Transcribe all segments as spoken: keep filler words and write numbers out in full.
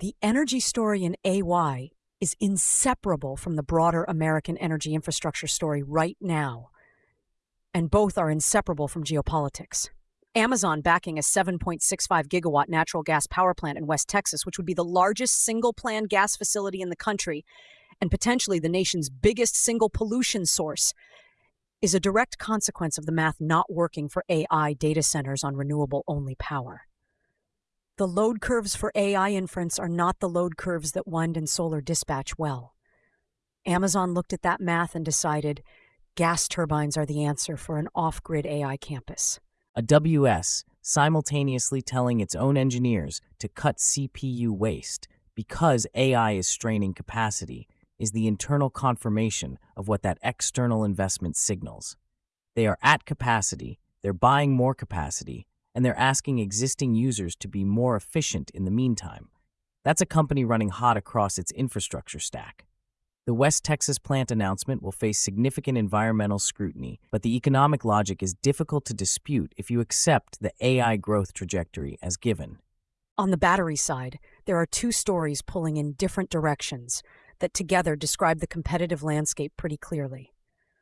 The energy story in A Y is inseparable from the broader American energy infrastructure story right now, and both are inseparable from geopolitics. Amazon backing a seven point six five gigawatt natural gas power plant in West Texas, which would be the largest single-planned gas facility in the country and potentially the nation's biggest single pollution source, is a direct consequence of the math not working for A I data centers on renewable-only power. The load curves for A I inference are not the load curves that wind and solar dispatch well. Amazon looked at that math and decided gas turbines are the answer for an off-grid A I campus. A W S simultaneously telling its own engineers to cut C P U waste because A I is straining capacity is the internal confirmation of what that external investment signals. They are at capacity, they're buying more capacity, and they're asking existing users to be more efficient in the meantime. That's a company running hot across its infrastructure stack. The West Texas plant announcement will face significant environmental scrutiny, but the economic logic is difficult to dispute if you accept the A I growth trajectory as given. On the battery side, there are two stories pulling in different directions that together describe the competitive landscape pretty clearly.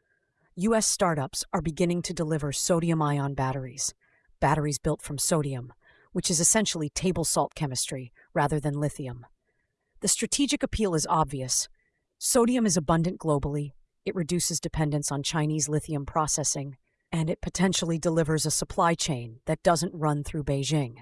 U S startups are beginning to deliver sodium-ion batteries, batteries built from sodium, which is essentially table salt chemistry rather than lithium. The strategic appeal is obvious. Sodium is abundant globally, it reduces dependence on Chinese lithium processing, and it potentially delivers a supply chain that doesn't run through Beijing.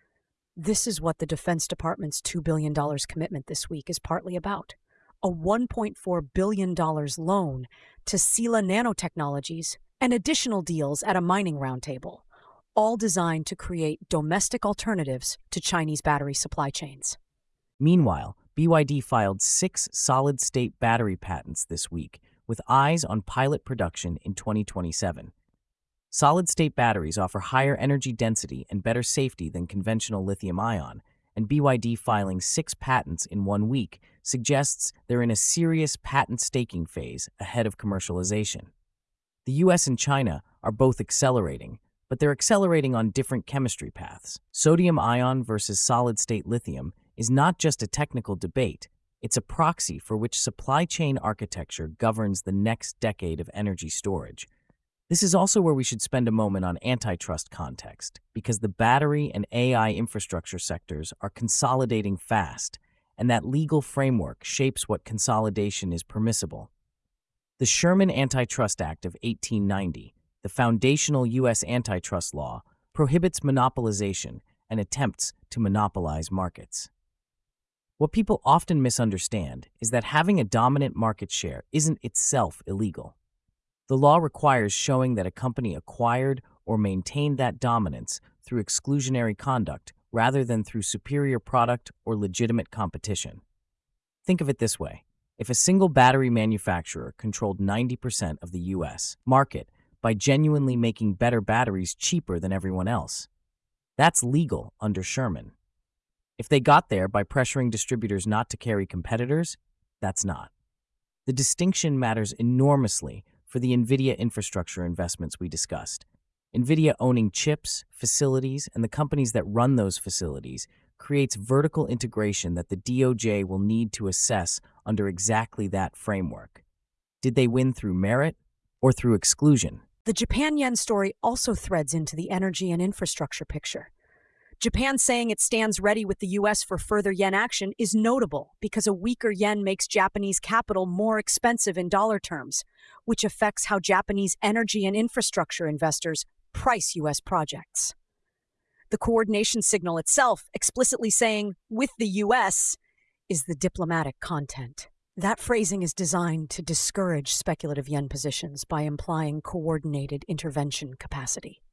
This is what the Defense Department's two billion dollars commitment this week is partly about. A one point four billion dollars loan to Sila Nanotechnologies and additional deals at a mining roundtable, all designed to create domestic alternatives to Chinese battery supply chains. Meanwhile, B Y D filed six solid-state battery patents this week, with eyes on pilot production in twenty twenty-seven. Solid-state batteries offer higher energy density and better safety than conventional lithium-ion, and B Y D filing six patents in one week suggests they're in a serious patent staking phase ahead of commercialization. The U S and China are both accelerating, but they're accelerating on different chemistry paths. Sodium-ion versus solid-state lithium is not just a technical debate, it's a proxy for which supply chain architecture governs the next decade of energy storage. This is also where we should spend a moment on antitrust context, because the battery and A I infrastructure sectors are consolidating fast, and that legal framework shapes what consolidation is permissible. The Sherman Antitrust Act of eighteen ninety, the foundational U S antitrust law, prohibits monopolization and attempts to monopolize markets. What people often misunderstand is that having a dominant market share isn't itself illegal. The law requires showing that a company acquired or maintained that dominance through exclusionary conduct rather than through superior product or legitimate competition. Think of it this way. If a single battery manufacturer controlled ninety percent of the U S market by genuinely making better batteries cheaper than everyone else, that's legal under Sherman. If they got there by pressuring distributors not to carry competitors, that's not. The distinction matters enormously for the NVIDIA infrastructure investments we discussed. NVIDIA owning chips, facilities, and the companies that run those facilities creates vertical integration that the D O J will need to assess under exactly that framework. Did they win through merit or through exclusion? The Japan yen story also threads into the energy and infrastructure picture. Japan saying it stands ready with the U S for further yen action is notable because a weaker yen makes Japanese capital more expensive in dollar terms, which affects how Japanese energy and infrastructure investors price U S projects. The coordination signal itself, explicitly saying, with the U S, is the diplomatic content. That phrasing is designed to discourage speculative yen positions by implying coordinated intervention capacity.